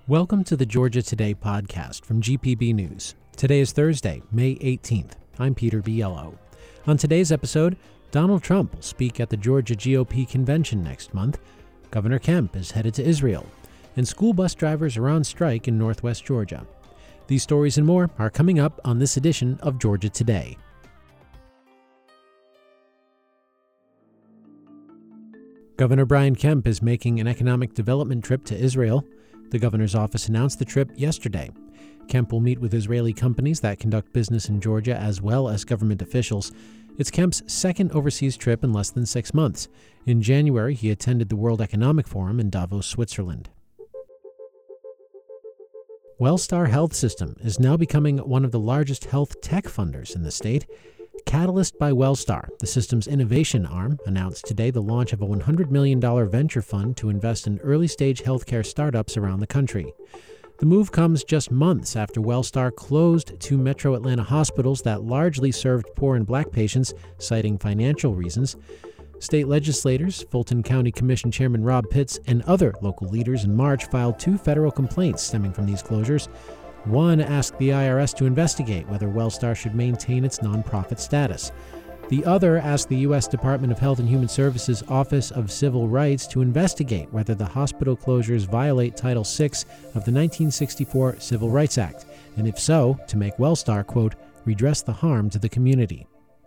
Welcome to the Georgia Today podcast from GPB News. Today is Thursday, May 18th. I'm Peter Biello. On today's episode, Donald Trump will speak at the Georgia GOP convention next month. Governor Kemp is headed to Israel, and school bus drivers are on strike in northwest Georgia. These stories and more are coming up on this edition of Georgia Today. Governor Brian Kemp is making an economic development trip to Israel. The governor's office announced the trip yesterday. Kemp will meet with Israeli companies that conduct business in Georgia as well as government officials. It's Kemp's second overseas trip in less than 6 months. In January, he attended the World Economic Forum in Davos, Switzerland. Wellstar Health System is now becoming one of the largest health tech funders in the state. Catalyst by Wellstar, the system's innovation arm, announced today the launch of a $100 million venture fund to invest in early-stage healthcare startups around the country. The move comes just months after Wellstar closed 2 metro Atlanta hospitals that largely served poor and black patients, citing financial reasons. State legislators, Fulton County Commission Chairman Rob Pitts, and other local leaders in March filed 2 federal complaints stemming from these closures. One asked the IRS to investigate whether Wellstar should maintain its nonprofit status. The other asked the U.S. Department of Health and Human Services Office of Civil Rights to investigate whether the hospital closures violate Title VI of the 1964 Civil Rights Act, and if so, to make Wellstar, quote, redress the harm to the community.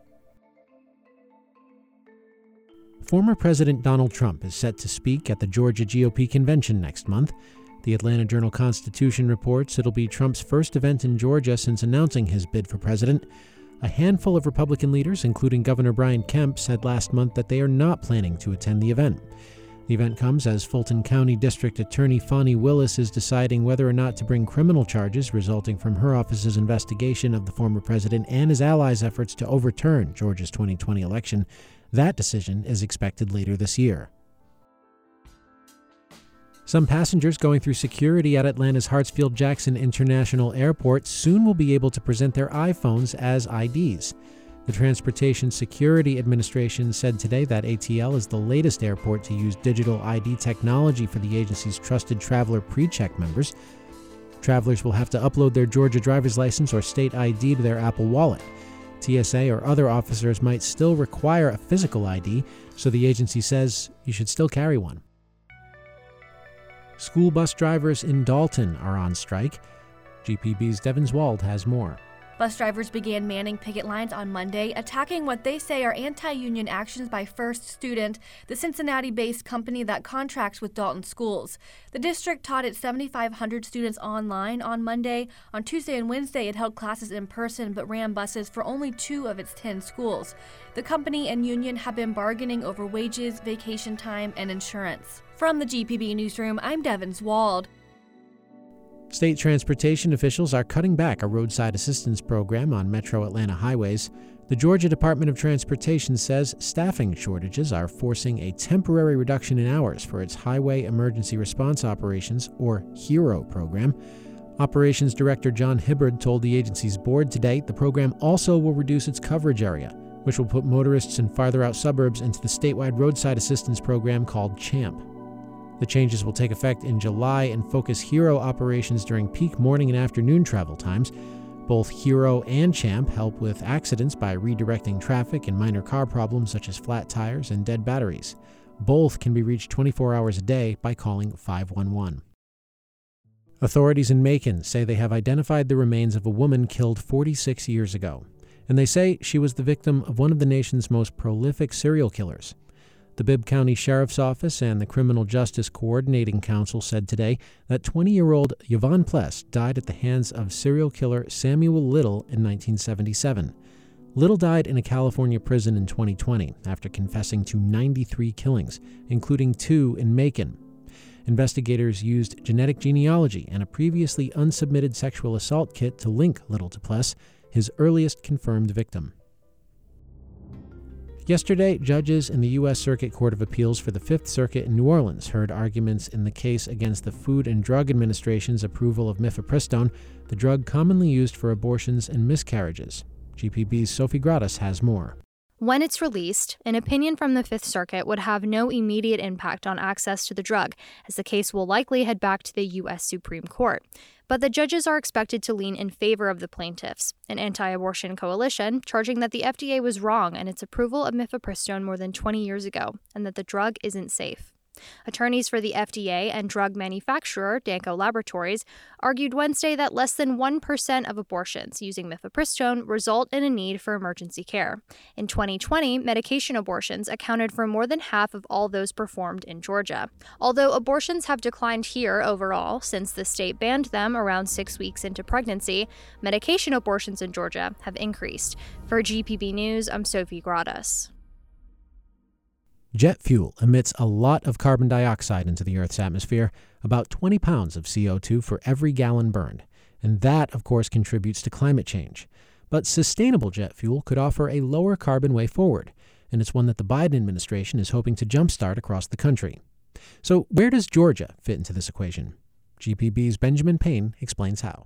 Former President Donald Trump is set to speak at the Georgia GOP convention next month. The Atlanta Journal-Constitution reports it'll be Trump's first event in Georgia since announcing his bid for president. A handful of Republican leaders, including Governor Brian Kemp, said last month that they are not planning to attend the event. The event comes as Fulton County District Attorney Fani Willis is deciding whether or not to bring criminal charges resulting from her office's investigation of the former president and his allies' efforts to overturn Georgia's 2020 election. That decision is expected later this year. Some passengers going through security at Atlanta's Hartsfield-Jackson International Airport soon will be able to present their iPhones as IDs. The Transportation Security Administration said today that ATL is the latest airport to use digital ID technology for the agency's Trusted Traveler PreCheck members. Travelers will have to upload their Georgia driver's license or state ID to their Apple Wallet. TSA or other officers might still require a physical ID, so the agency says you should still carry one. School bus drivers in Dalton are on strike. GPB's Devin Wald has more. Bus drivers began manning picket lines on Monday, attacking what they say are anti-union actions by First Student, the Cincinnati-based company that contracts with Dalton schools. The district taught its 7,500 students online on Monday. On Tuesday and Wednesday, it held classes in person but ran buses for only 2 of its 10 schools. The company and union have been bargaining over wages, vacation time, and insurance. From the GPB Newsroom, I'm Devin Wald. State transportation officials are cutting back a roadside assistance program on metro Atlanta highways. The Georgia Department of Transportation says staffing shortages are forcing a temporary reduction in hours for its Highway Emergency Response Operations, or HERO program. Operations Director John Hibbard told the agency's board today the program also will reduce its coverage area, which will put motorists in farther out suburbs into the statewide roadside assistance program called CHAMP. The changes will take effect in July and focus HERO operations during peak morning and afternoon travel times. Both HERO and CHAMP help with accidents by redirecting traffic and minor car problems such as flat tires and dead batteries. Both can be reached 24 hours a day by calling 511. Authorities in Macon say they have identified the remains of a woman killed 46 years ago, and they say she was the victim of one of the nation's most prolific serial killers. The Bibb County Sheriff's Office and the Criminal Justice Coordinating Council said today that 20-year-old Yvonne Pless died at the hands of serial killer Samuel Little in 1977. Little died in a California prison in 2020 after confessing to 93 killings, including 2 in Macon. Investigators used genetic genealogy and a previously unsubmitted sexual assault kit to link Little to Pless, his earliest confirmed victim. Yesterday, judges in the U.S. Circuit Court of Appeals for the Fifth Circuit in New Orleans heard arguments in the case against the Food and Drug Administration's approval of mifepristone, the drug commonly used for abortions and miscarriages. GPB's Sophie Gratis has more. When it's released, an opinion from the Fifth Circuit would have no immediate impact on access to the drug, as the case will likely head back to the U.S. Supreme Court. But the judges are expected to lean in favor of the plaintiffs, an anti-abortion coalition charging that the FDA was wrong in its approval of mifepristone more than 20 years ago, and that the drug isn't safe. Attorneys for the FDA and drug manufacturer, Danco Laboratories, argued Wednesday that less than 1% of abortions using mifepristone result in a need for emergency care. In 2020, medication abortions accounted for more than half of all those performed in Georgia. Although abortions have declined here overall since the state banned them around 6 weeks into pregnancy, medication abortions in Georgia have increased. For GPB News, I'm Sophie Gradas. Jet fuel emits a lot of carbon dioxide into the Earth's atmosphere, about 20 pounds of CO2 for every gallon burned. And that, of course, contributes to climate change. But sustainable jet fuel could offer a lower carbon way forward, and it's one that the Biden administration is hoping to jumpstart across the country. So where does Georgia fit into this equation? GPB's Benjamin Payne explains how.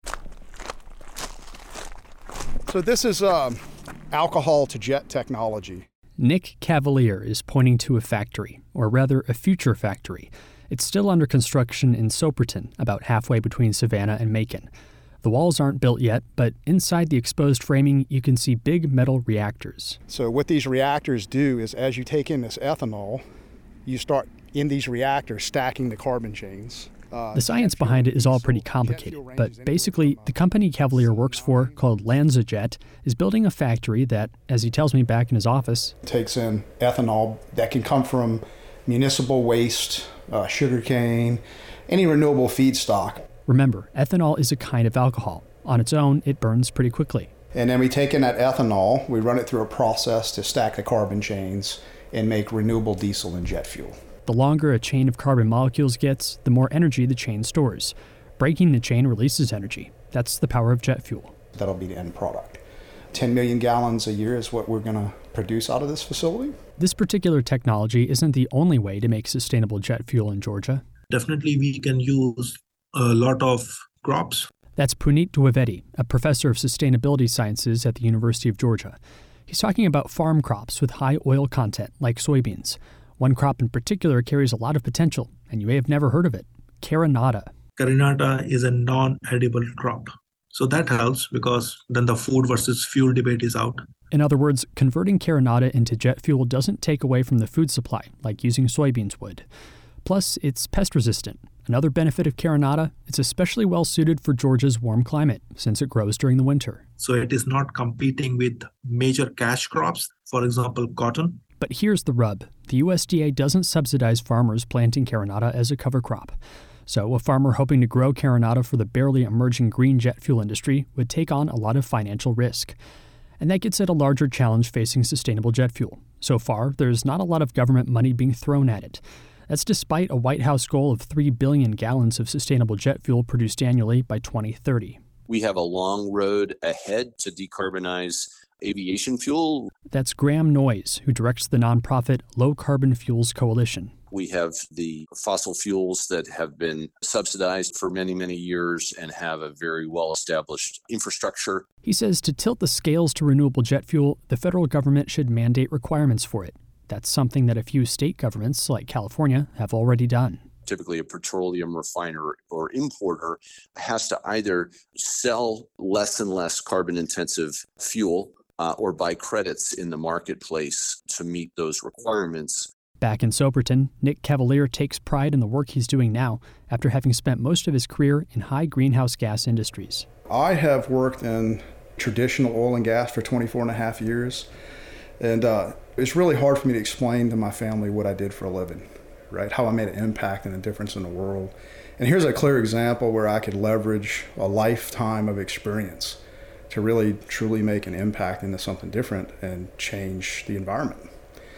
So this is alcohol-to-jet technology. Nick Cavalier is pointing to a factory, or rather a future factory. It's still under construction in Soperton, about halfway between Savannah and Macon. The walls aren't built yet, but inside the exposed framing, you can see big metal reactors. So what these reactors do is as you take in this ethanol, you start in these reactors stacking the carbon chains. The science behind it is all pretty complicated, but basically, the company Cavalier works for, called LanzaJet, is building a factory that, as he tells me back in his office, takes in ethanol that can come from municipal waste, sugarcane, any renewable feedstock. Remember, ethanol is a kind of alcohol. On its own, it burns pretty quickly. And then we take in that ethanol, we run it through a process to stack the carbon chains and make renewable diesel and jet fuel. The longer a chain of carbon molecules gets, the more energy the chain stores. Breaking the chain releases energy. That's the power of jet fuel. That'll be the end product. 10 million gallons a year is what we're going to produce out of this facility. This particular technology isn't the only way to make sustainable jet fuel in Georgia. Definitely we can use a lot of crops. That's Puneet Dwivedi, a professor of sustainability sciences at the University of Georgia. He's talking about farm crops with high oil content, like soybeans. One crop in particular carries a lot of potential, and you may have never heard of it, carinata. Carinata is a non-edible crop. So that helps because then the food versus fuel debate is out. In other words, converting carinata into jet fuel doesn't take away from the food supply, like using soybeans would. Plus, it's pest resistant. Another benefit of carinata, it's especially well suited for Georgia's warm climate, since it grows during the winter. So it is not competing with major cash crops, for example, cotton. But here's the rub. The USDA doesn't subsidize farmers planting carinata as a cover crop. So a farmer hoping to grow carinata for the barely emerging green jet fuel industry would take on a lot of financial risk. And that gets at a larger challenge facing sustainable jet fuel. So far, there's not a lot of government money being thrown at it. That's despite a White House goal of 3 billion gallons of sustainable jet fuel produced annually by 2030. We have a long road ahead to decarbonize aviation fuel. That's Graham Noyes, who directs the nonprofit Low Carbon Fuels Coalition. We have the fossil fuels that have been subsidized for many, many years and have a very well-established infrastructure. He says to tilt the scales to renewable jet fuel, the federal government should mandate requirements for it. That's something that a few state governments, like California, have already done. Typically, a petroleum refiner or importer has to either sell less and less carbon-intensive fuel or buy credits in the marketplace to meet those requirements. Back in Soperton, Nick Cavalier takes pride in the work he's doing now after having spent most of his career in high greenhouse gas industries. I have worked in traditional oil and gas for 24 and a half years, and it's really hard for me to explain to my family what I did for a living, right? How I made an impact and a difference in the world. And here's a clear example where I could leverage a lifetime of experience to really, truly make an impact into something different and change the environment.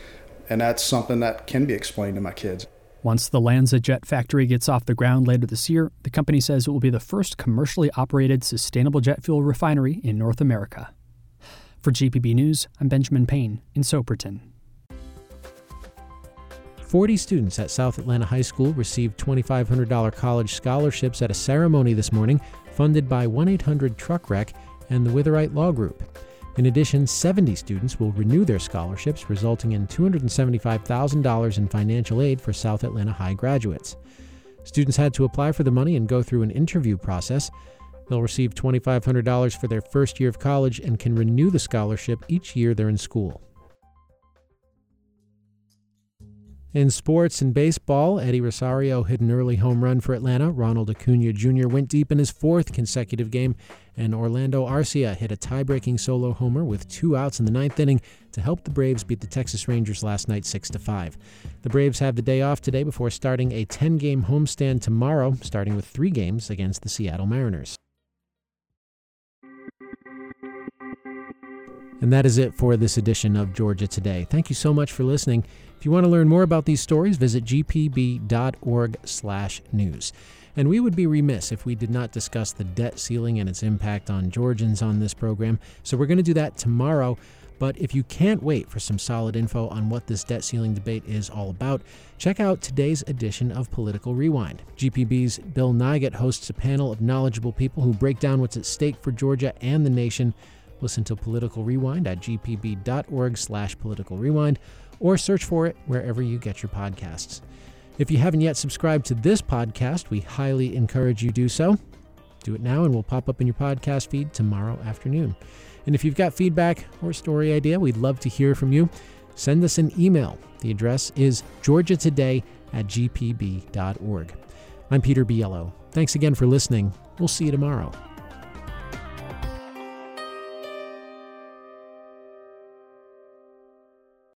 And that's something that can be explained to my kids. Once the LanzaJet factory gets off the ground later this year, the company says it will be the first commercially operated sustainable jet fuel refinery in North America. For GPB News, I'm Benjamin Payne in Soperton. 40 students at South Atlanta High School received $2,500 college scholarships at a ceremony this morning funded by 1-800-TRUCK-WRECK and the Witherite Law Group. In addition, 70 students will renew their scholarships, resulting in $275,000 in financial aid for South Atlanta High graduates. Students had to apply for the money and go through an interview process. They'll receive $2,500 for their first year of college and can renew the scholarship each year they're in school. In sports and baseball, Eddie Rosario hit an early home run for Atlanta. Ronald Acuna Jr. went deep in his fourth consecutive game, and Orlando Arcia hit a tie-breaking solo homer with 2 outs in the ninth inning to help the Braves beat the Texas Rangers last night 6-5. The Braves have the day off today before starting a 10-game homestand tomorrow, starting with 3 games against the Seattle Mariners. And that is it for this edition of Georgia Today. Thank you so much for listening. If you want to learn more about these stories, visit gpb.org/news. And we would be remiss if we did not discuss the debt ceiling and its impact on Georgians on this program. So we're going to do that tomorrow. But if you can't wait for some solid info on what this debt ceiling debate is all about, check out today's edition of Political Rewind. GPB's Bill Nigut hosts a panel of knowledgeable people who break down what's at stake for Georgia and the nation. Listen to Political Rewind at gpb.org/Political Rewind or search for it wherever you get your podcasts. If you haven't yet subscribed to this podcast, we highly encourage you to do so. Do it now and we'll pop up in your podcast feed tomorrow afternoon. And if you've got feedback or story idea, we'd love to hear from you. Send us an email. The address is georgiatoday@gpb.org. I'm Peter Biello. Thanks again for listening. We'll see you tomorrow.